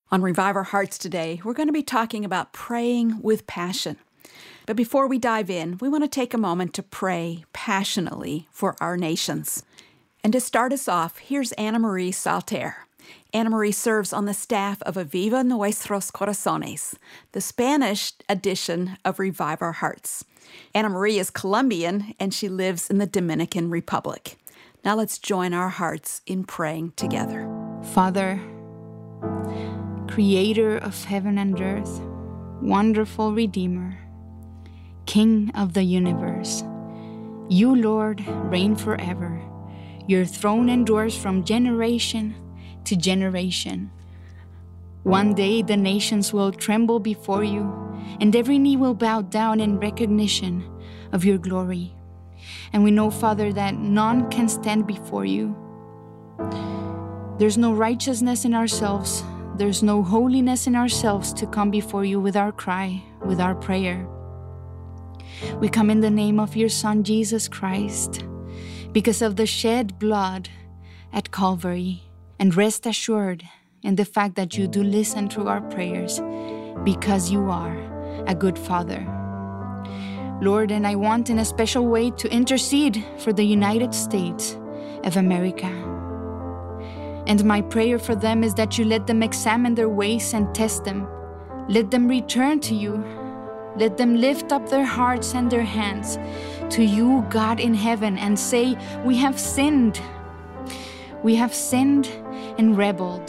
On Revive Our Hearts today, we're going to be talking about praying with passion. But before we dive in, we want to take a moment to pray passionately for our nations. And to start us off, here's Ana Marie Salter. Ana Marie serves on the staff of Aviva Nuestros Corazones, the Spanish edition of Revive Our Hearts. Ana Marie is Colombian, and she lives in the Dominican Republic. Now let's join our hearts in praying together. Father, Creator of heaven and earth, wonderful Redeemer, King of the universe, you, Lord, reign forever. Your throne endures from generation to generation. One day the nations will tremble before you, and every knee will bow down in recognition of your glory. And we know, Father, that none can stand before you. There's no righteousness in ourselves. There's no holiness in ourselves to come before you with our cry, with our prayer. We come in the name of your Son, Jesus Christ, because of the shed blood at Calvary, and rest assured in the fact that you do listen to our prayers, because you are a good Father. Lord, and I want in a special way to intercede for the United States of America. And my prayer for them is that you let them examine their ways and test them. Let them return to you. Let them lift up their hearts and their hands to you, God in heaven, and say, we have sinned. We have sinned and rebelled.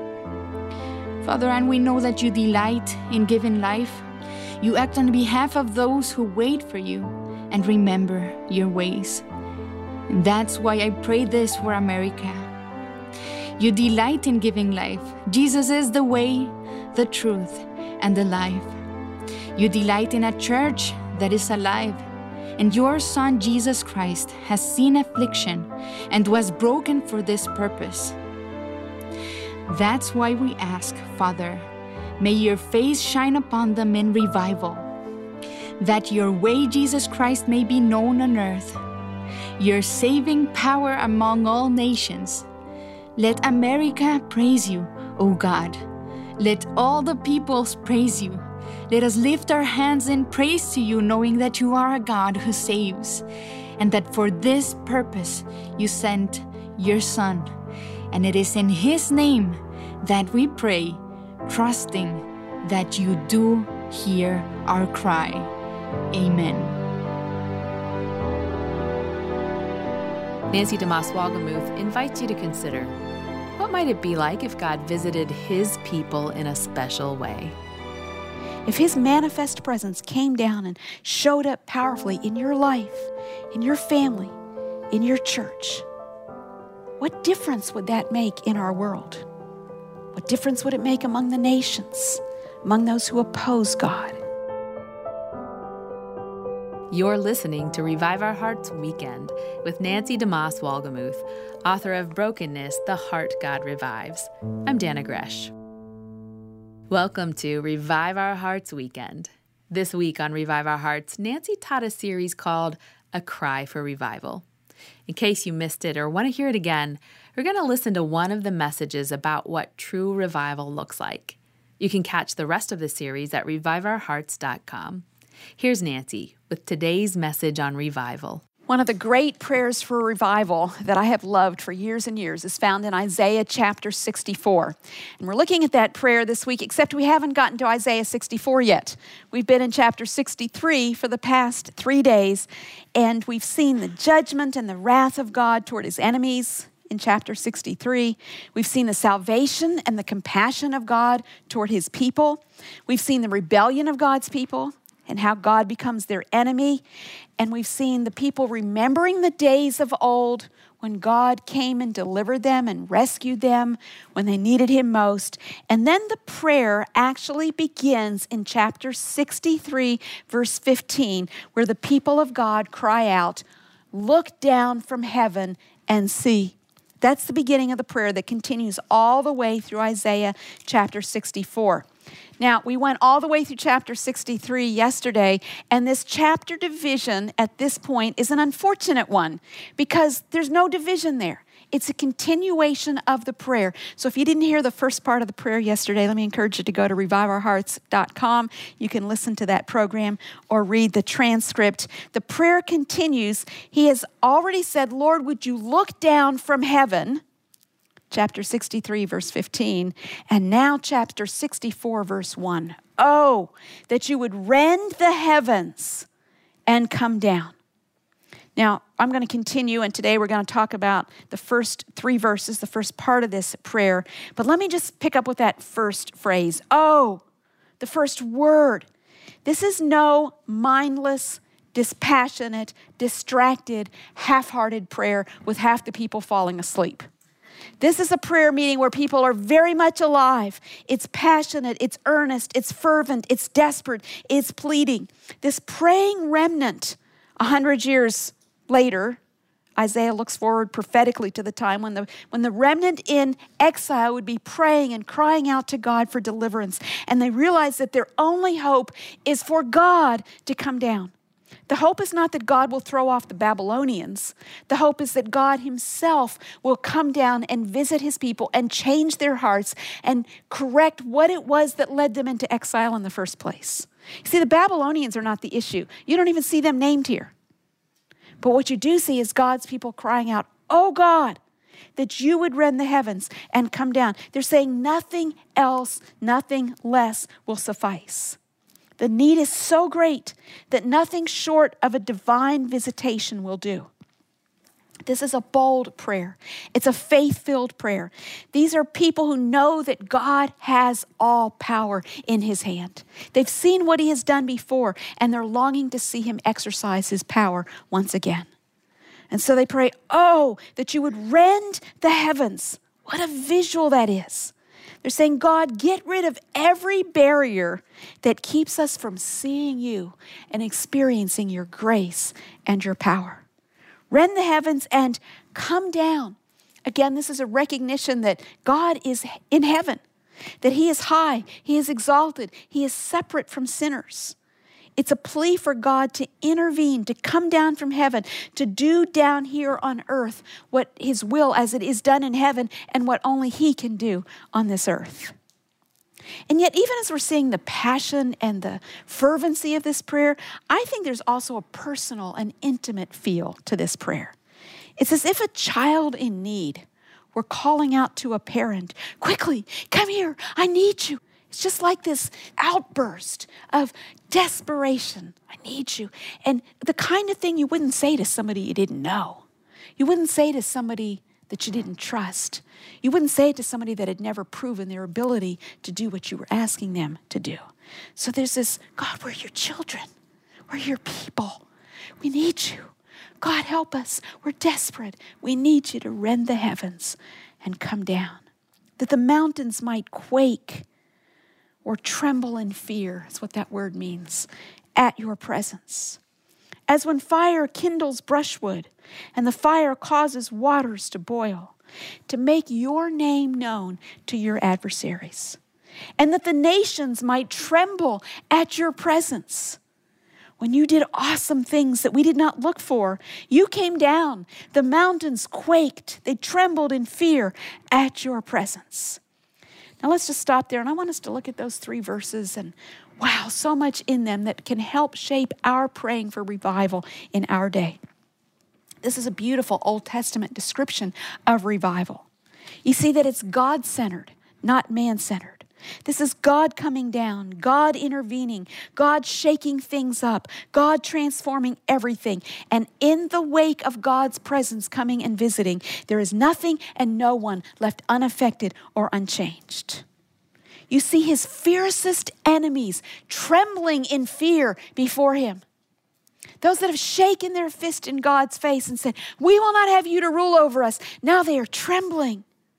Father, and we know that you delight in giving life. You act on behalf of those who wait for you and remember your ways. And that's why I pray this for America. You delight in giving life. Jesus is the way, the truth, and the life. You delight in a church that is alive. And your Son, Jesus Christ, has seen affliction and was broken for this purpose. That's why we ask, Father, may your face shine upon them in revival, that your way, Jesus Christ, may be known on earth, your saving power among all nations. Let America praise you, O God. Let all the peoples praise you. Let us lift our hands in praise to you, knowing that you are a God who saves, and that for this purpose you sent your Son. And it is in his name that we pray, trusting that you do hear our cry. Amen. Nancy DeMoss Wolgemuth invites you to consider, what might it be like if God visited his people in a special way? If his manifest presence came down and showed up powerfully in your life, in your family, in your church, what difference would that make in our world? What difference would it make among the nations, among those who oppose God? You're listening to Revive Our Hearts Weekend with Nancy DeMoss Wolgemuth, author of Brokenness, The Heart God Revives. I'm Dana Gresh. Welcome to Revive Our Hearts Weekend. This week on Revive Our Hearts, Nancy taught a series called A Cry for Revival. In case you missed it or want to hear it again, we're going to listen to one of the messages about what true revival looks like. You can catch the rest of the series at reviveourhearts.com. Here's Nancy with today's message on revival. One of the great prayers for revival that I have loved for years and years is found in Isaiah chapter 64. And we're looking at that prayer this week, except we haven't gotten to Isaiah 64 yet. We've been in chapter 63 for the past 3 days, and we've seen the judgment and the wrath of God toward his enemies in chapter 63. We've seen the salvation and the compassion of God toward his people. We've seen the rebellion of God's people and how God becomes their enemy. And we've seen the people remembering the days of old when God came and delivered them and rescued them when they needed him most. And then the prayer actually begins in chapter 63, verse 15, where the people of God cry out, "Look down from heaven and see." That's the beginning of the prayer that continues all the way through Isaiah chapter 64. Now, we went all the way through chapter 63 yesterday, and this chapter division at this point is an unfortunate one because there's no division there. It's a continuation of the prayer. So if you didn't hear the first part of the prayer yesterday, let me encourage you to go to reviveourhearts.com. You can listen to that program or read the transcript. The prayer continues. He has already said, Lord, would you look down from heaven? Chapter 63, verse 15. And now chapter 64, verse 1. Oh, that you would rend the heavens and come down. Now, I'm going to continue, and today we're going to talk about the first 3 verses, the first part of this prayer. But let me just pick up with that first phrase. Oh, the first word. This is no mindless, dispassionate, distracted, half-hearted prayer with half the people falling asleep. This is a prayer meeting where people are very much alive. It's passionate, it's earnest, it's fervent, it's desperate, it's pleading. This praying remnant, 100 years later, Isaiah looks forward prophetically to the time when the remnant in exile would be praying and crying out to God for deliverance. And they realize that their only hope is for God to come down. The hope is not that God will throw off the Babylonians. The hope is that God himself will come down and visit his people and change their hearts and correct what it was that led them into exile in the first place. You see, the Babylonians are not the issue. You don't even see them named here. But what you do see is God's people crying out, oh God, that you would rend the heavens and come down. They're saying nothing else, nothing less will suffice. The need is so great that nothing short of a divine visitation will do. This is a bold prayer. It's a faith-filled prayer. These are people who know that God has all power in his hand. They've seen what he has done before, and they're longing to see him exercise his power once again. And so they pray, oh, that you would rend the heavens. What a visual that is. They're saying, God, get rid of every barrier that keeps us from seeing you and experiencing your grace and your power. Rend the heavens and come down. Again, this is a recognition that God is in heaven, that he is high, he is exalted, he is separate from sinners. It's a plea for God to intervene, to come down from heaven, to do down here on earth what his will as it is done in heaven and what only he can do on this earth. And yet, even as we're seeing the passion and the fervency of this prayer, I think there's also a personal and intimate feel to this prayer. It's as if a child in need were calling out to a parent, quickly, come here, I need you. It's just like this outburst of desperation. I need you. And the kind of thing you wouldn't say to somebody you didn't know. You wouldn't say to somebody that you didn't trust. You wouldn't say it to somebody that had never proven their ability to do what you were asking them to do. So there's this, God, we're your children. We're your people. We need you. God, help us. We're desperate. We need you to rend the heavens and come down, that the mountains might quake or tremble in fear, is what that word means, at your presence. As when fire kindles brushwood and the fire causes waters to boil, to make your name known to your adversaries, and that the nations might tremble at your presence. When you did awesome things that we did not look for, you came down, the mountains quaked, they trembled in fear at your presence. Now let's just stop there, and I want us to look at those 3 verses, and wow, so much in them that can help shape our praying for revival in our day. This is a beautiful Old Testament description of revival. You see that it's God-centered, not man-centered. This is God coming down, God intervening, God shaking things up, God transforming everything. And in the wake of God's presence coming and visiting, there is nothing and no one left unaffected or unchanged. You see his fiercest enemies trembling in fear before him. Those that have shaken their fist in God's face and said, we will not have you to rule over us. Now they are trembling.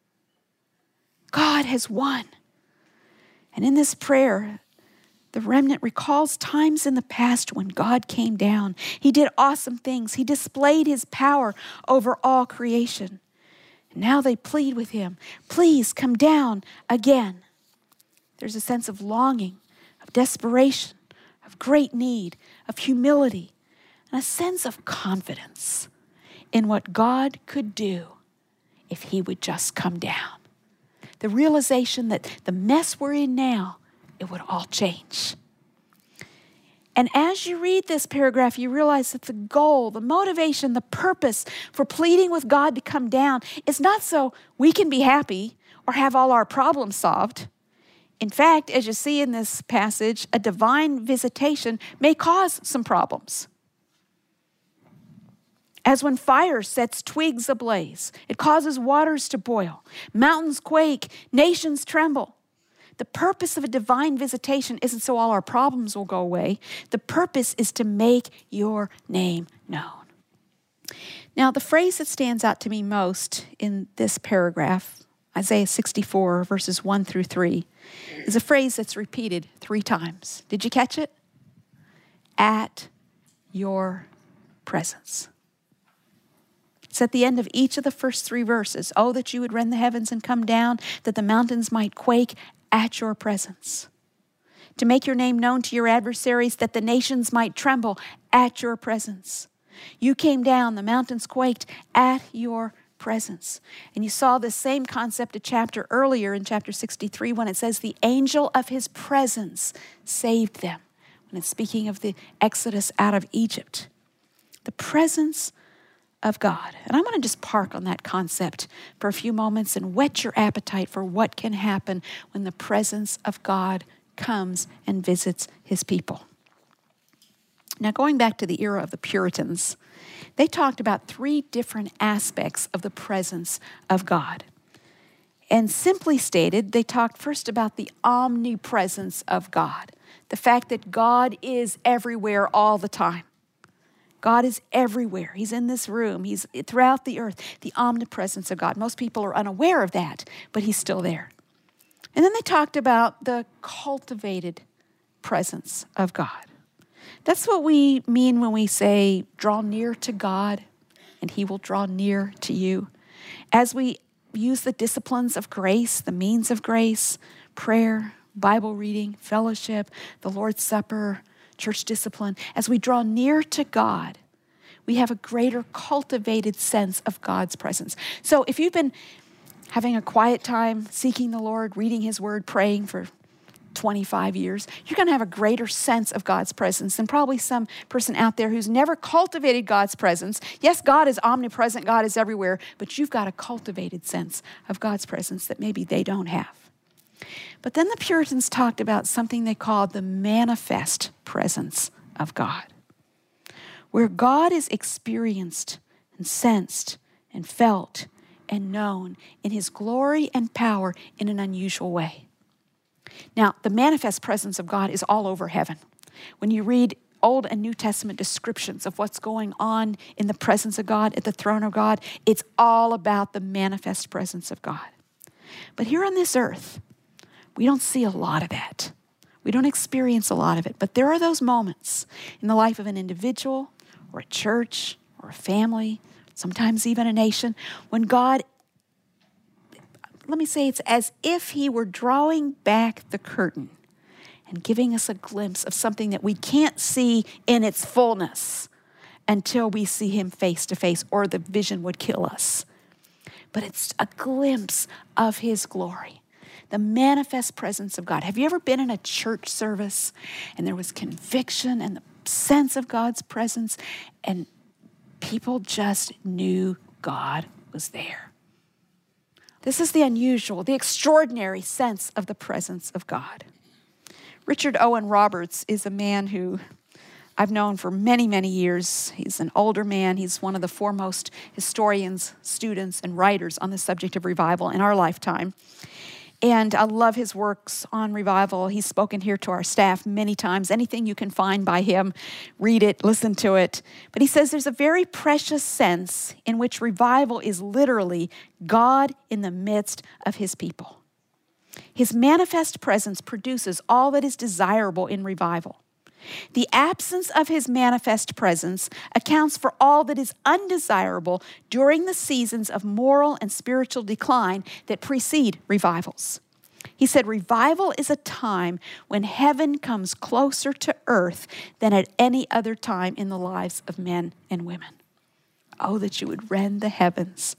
God has won. And in this prayer, the remnant recalls times in the past when God came down. He did awesome things. He displayed his power over all creation. And now they plead with him, please come down again. There's a sense of longing, of desperation, of great need, of humility, and a sense of confidence in what God could do if he would just come down. The realization that the mess we're in now, it would all change. And as you read this paragraph, you realize that the goal, the motivation, the purpose for pleading with God to come down is not so we can be happy or have all our problems solved. In fact, as you see in this passage, a divine visitation may cause some problems. As when fire sets twigs ablaze, it causes waters to boil, mountains quake, nations tremble. The purpose of a divine visitation isn't so all our problems will go away. The purpose is to make your name known. Now, the phrase that stands out to me most in this paragraph, Isaiah 64, verses 1 through 3, is a phrase that's repeated 3 times. Did you catch it? At your presence. It's at the end of each of the first 3 verses. Oh, that you would rend the heavens and come down, that the mountains might quake at your presence. To make your name known to your adversaries, that the nations might tremble at your presence. You came down, the mountains quaked at your presence. And you saw this same concept a chapter earlier in chapter 63 when it says the angel of his presence saved them. When it's speaking of the exodus out of Egypt. The presence of God. And I'm going to just park on that concept for a few moments and whet your appetite for what can happen when the presence of God comes and visits his people. Now, going back to the era of the Puritans, they talked about 3 different aspects of the presence of God. And simply stated, they talked first about the omnipresence of God, the fact that God is everywhere all the time. God is everywhere. He's in this room. He's throughout the earth. The omnipresence of God. Most people are unaware of that, but he's still there. And then they talked about the cultivated presence of God. That's what we mean when we say, draw near to God, and he will draw near to you. As we use the disciplines of grace, the means of grace, prayer, Bible reading, fellowship, the Lord's Supper, church discipline, as we draw near to God, we have a greater cultivated sense of God's presence. So if you've been having a quiet time, seeking the Lord, reading his word, praying for 25 years, you're going to have a greater sense of God's presence than probably some person out there who's never cultivated God's presence. Yes, God is omnipresent, God is everywhere, but you've got a cultivated sense of God's presence that maybe they don't have. But then the Puritans talked about something they called the manifest presence of God, where God is experienced and sensed and felt and known in his glory and power in an unusual way. Now, the manifest presence of God is all over heaven. When you read Old and New Testament descriptions of what's going on in the presence of God, at the throne of God, it's all about the manifest presence of God. But here on this earth, we don't see a lot of that. We don't experience a lot of it. But there are those moments in the life of an individual or a church or a family, sometimes even a nation, when God, let me say, it's as if he were drawing back the curtain and giving us a glimpse of something that we can't see in its fullness until we see him face to face, or the vision would kill us. But it's a glimpse of his glory. The manifest presence of God. Have you ever been in a church service and there was conviction and the sense of God's presence and people just knew God was there? This is the unusual, the extraordinary sense of the presence of God. Richard Owen Roberts is a man who I've known for many, many years. He's an older man. He's one of the foremost historians, students, and writers on the subject of revival in our lifetime. And I love his works on revival. He's spoken here to our staff many times. Anything you can find by him, read it, listen to it. But he says there's a very precious sense in which revival is literally God in the midst of his people. His manifest presence produces all that is desirable in revival. The absence of his manifest presence accounts for all that is undesirable during the seasons of moral and spiritual decline that precede revivals. He said, revival is a time when heaven comes closer to earth than at any other time in the lives of men and women. Oh, that you would rend the heavens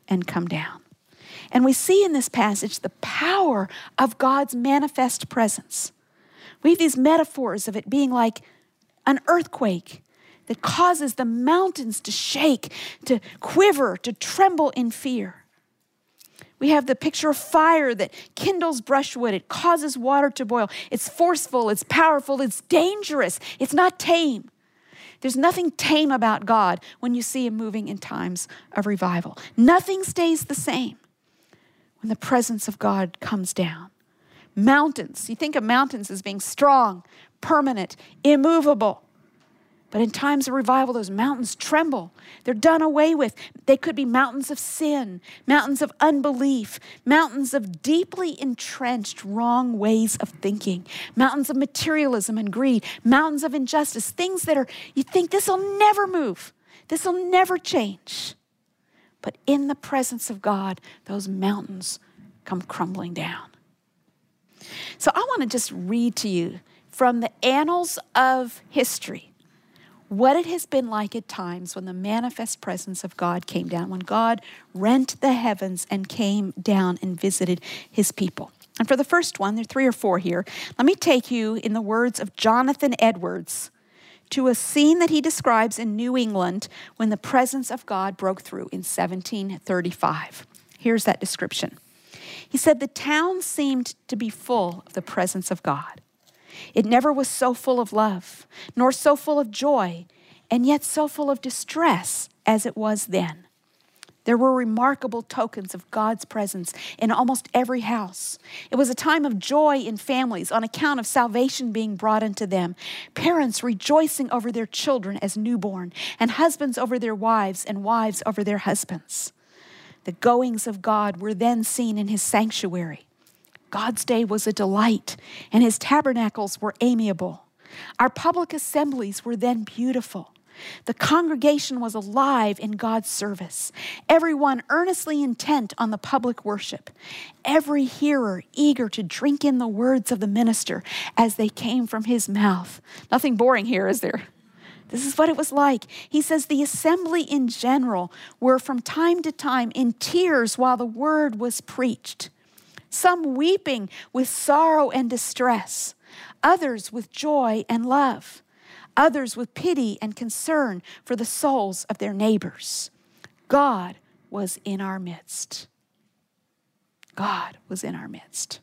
and come down. And we see in this passage the power of God's manifest presence. We have these metaphors of it being like an earthquake that causes the mountains to shake, to quiver, to tremble in fear. We have the picture of fire that kindles brushwood. It causes water to boil. It's forceful, it's powerful, it's dangerous. It's not tame. There's nothing tame about God when you see him moving in times of revival. Nothing stays the same when the presence of God comes down. Mountains, you think of mountains as being strong, permanent, immovable. But in times of revival, those mountains tremble. They're done away with. They could be mountains of sin, mountains of unbelief, mountains of deeply entrenched wrong ways of thinking, mountains of materialism and greed, mountains of injustice, things that you think this will never move. This will never change. But in the presence of God, those mountains come crumbling down. So I want to just read to you from the annals of history what it has been like at times when the manifest presence of God came down, when God rent the heavens and came down and visited his people. And for the first one, there are 3 or 4 here. Let me take you, in the words of Jonathan Edwards, to a scene that he describes in New England when the presence of God broke through in 1735. Here's that description. He said, "The town seemed to be full of the presence of God. It never was so full of love, nor so full of joy, and yet so full of distress as it was then. There were remarkable tokens of God's presence in almost every house. It was a time of joy in families on account of salvation being brought into them, parents rejoicing over their children as newborn, and husbands over their wives, and wives over their husbands. The goings of God were then seen in his sanctuary. God's day was a delight, and his tabernacles were amiable. Our public assemblies were then beautiful. The congregation was alive in God's service, everyone earnestly intent on the public worship, every hearer eager to drink in the words of the minister as they came from his mouth." Nothing boring here, is there? This is what it was like. He says the assembly in general were from time to time in tears while the word was preached. Some weeping with sorrow and distress, others with joy and love, others with pity and concern for the souls of their neighbors. God was in our midst. God was in our midst.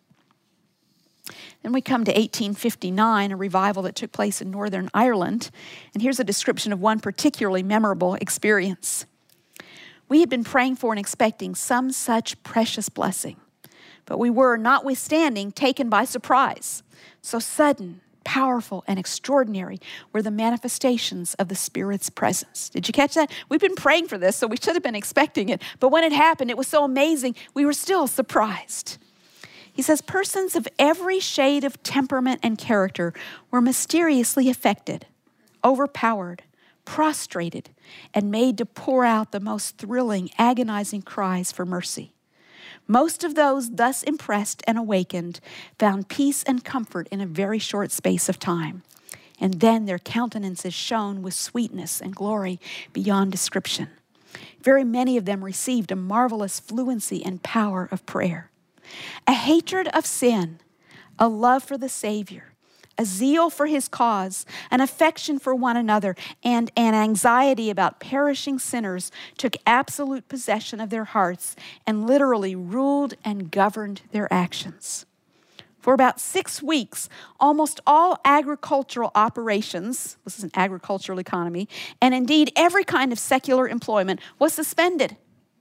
Then we come to 1859, a revival that took place in Northern Ireland. And here's a description of one particularly memorable experience. "We had been praying for and expecting some such precious blessing, but we were, notwithstanding, taken by surprise. So sudden, powerful, and extraordinary were the manifestations of the Spirit's presence." Did you catch that? We've been praying for this, so we should have been expecting it. But when it happened, it was so amazing, we were still surprised. He says, "Persons of every shade of temperament and character were mysteriously affected, overpowered, prostrated, and made to pour out the most thrilling, agonizing cries for mercy. Most of those thus impressed and awakened found peace and comfort in a very short space of time, and then their countenances shone with sweetness and glory beyond description. Very many of them received a marvelous fluency and power of prayer. A hatred of sin, a love for the Savior, a zeal for his cause, an affection for one another, and an anxiety about perishing sinners took absolute possession of their hearts and literally ruled and governed their actions. For about 6 weeks, almost all agricultural operations," this is an agricultural economy, "and indeed every kind of secular employment was suspended.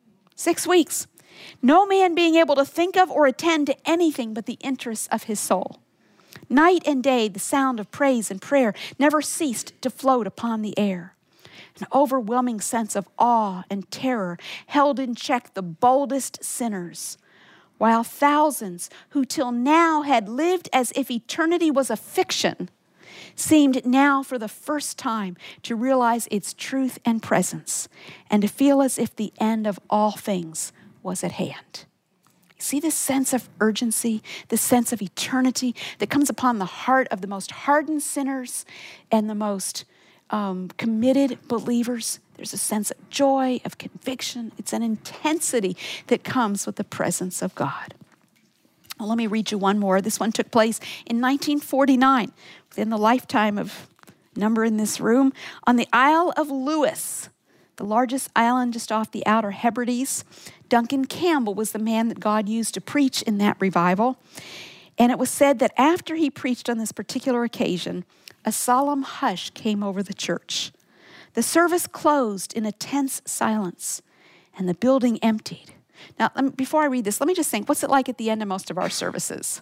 6 weeks. No man being able to think of or attend to anything but the interests of his soul. Night and day, the sound of praise and prayer never ceased to float upon the air. An overwhelming sense of awe and terror held in check the boldest sinners, while thousands who till now had lived as if eternity was a fiction seemed now for the first time to realize its truth and presence and to feel as if the end of all things was at hand." See this sense of urgency, this sense of eternity that comes upon the heart of the most hardened sinners and the most committed believers There's a sense of joy, of conviction. It's an intensity that comes with the presence of God. Well, let me read you one more. This one took place in 1949, within the lifetime of a number in this room, on the Isle of Lewis, the largest island just off the Outer Hebrides. Duncan Campbell was the man that God used to preach in that revival. And it was said that after he preached on this particular occasion, a solemn hush came over the church. The service closed in a tense silence, and the building emptied. Now, before I read this, let me just think, what's it like at the end of most of our services?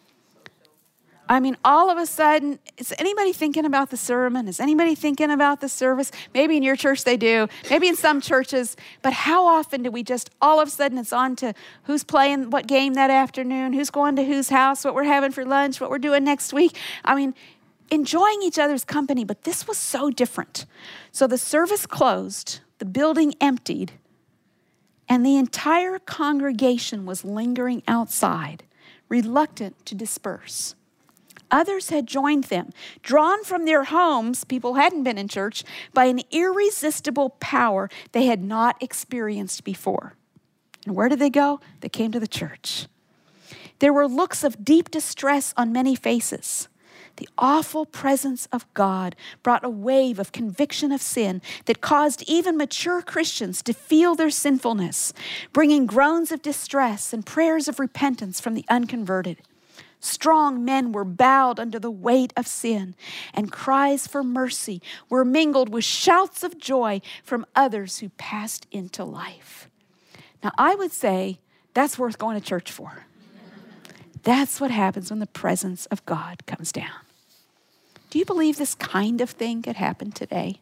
I mean, all of a sudden, is anybody thinking about the sermon? Is anybody thinking about the service? Maybe in your church they do, maybe in some churches, but how often do we just, all of a sudden it's on to who's playing what game that afternoon, who's going to whose house, what we're having for lunch, what we're doing next week? I mean, enjoying each other's company, but this was so different. So the service closed, the building emptied, and the entire congregation was lingering outside, reluctant to disperse. Others had joined them, drawn from their homes, people hadn't been in church, by an irresistible power they had not experienced before. And where did they go? They came to the church. There were looks of deep distress on many faces. The awful presence of God brought a wave of conviction of sin that caused even mature Christians to feel their sinfulness, bringing groans of distress and prayers of repentance from the unconverted. Strong men were bowed under the weight of sin, and cries for mercy were mingled with shouts of joy from others who passed into life. Now, I would say that's worth going to church for. That's what happens when the presence of God comes down. Do you believe this kind of thing could happen today?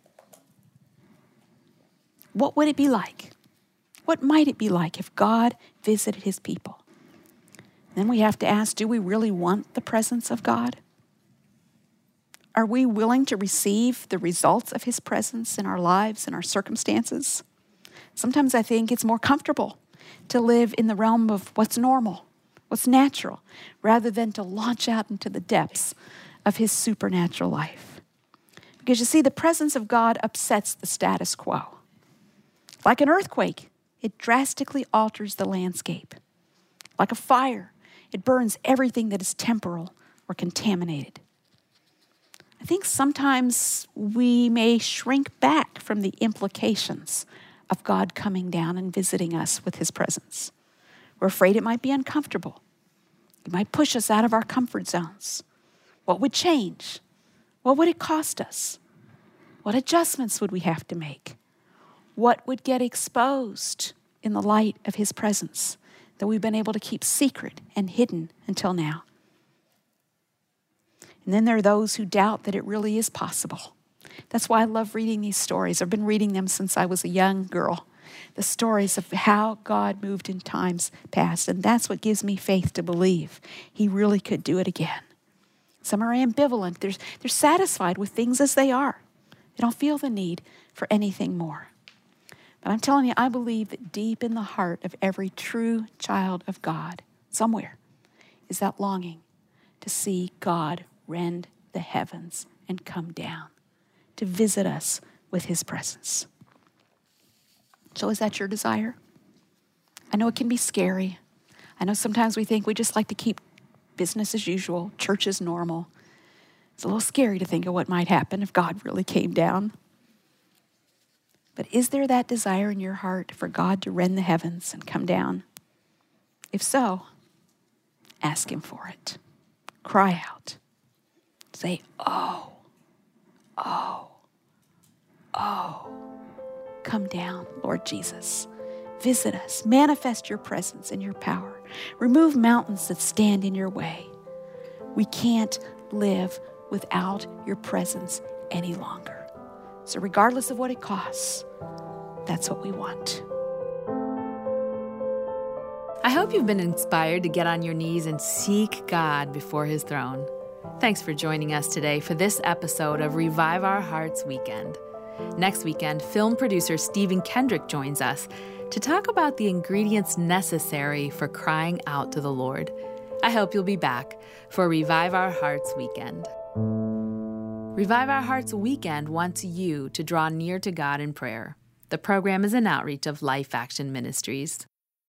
What would it be like? What might it be like if God visited his people? Then we have to ask, do we really want the presence of God? Are we willing to receive the results of his presence in our lives and our circumstances? Sometimes I think it's more comfortable to live in the realm of what's normal, what's natural, rather than to launch out into the depths of his supernatural life. Because you see, the presence of God upsets the status quo. Like an earthquake, it drastically alters the landscape. Like a fire, it burns everything that is temporal or contaminated. I think sometimes we may shrink back from the implications of God coming down and visiting us with his presence. We're afraid it might be uncomfortable. It might push us out of our comfort zones. What would change? What would it cost us? What adjustments would we have to make? What would get exposed in the light of his presence that we've been able to keep secret and hidden until now? And then there are those who doubt that it really is possible. That's why I love reading these stories. I've been reading them since I was a young girl. The stories of how God moved in times past. And that's what gives me faith to believe he really could do it again. Some are ambivalent. They're satisfied with things as they are. They don't feel the need for anything more. But I'm telling you, I believe that deep in the heart of every true child of God, somewhere, is that longing to see God rend the heavens and come down, to visit us with his presence. So is that your desire? I know it can be scary. I know sometimes we think we just like to keep business as usual, church as normal. It's a little scary to think of what might happen if God really came down. But is there that desire in your heart for God to rend the heavens and come down? If so, ask him for it. Cry out. Say, oh, oh, oh. Come down, Lord Jesus. Visit us. Manifest your presence and your power. Remove mountains that stand in your way. We can't live without your presence any longer. So regardless of what it costs, that's what we want. I hope you've been inspired to get on your knees and seek God before his throne. Thanks for joining us today for this episode of Revive Our Hearts Weekend. Next weekend, film producer Stephen Kendrick joins us to talk about the ingredients necessary for crying out to the Lord. I hope you'll be back for Revive Our Hearts Weekend. Revive Our Hearts Weekend wants you to draw near to God in prayer. The program is an outreach of Life Action Ministries.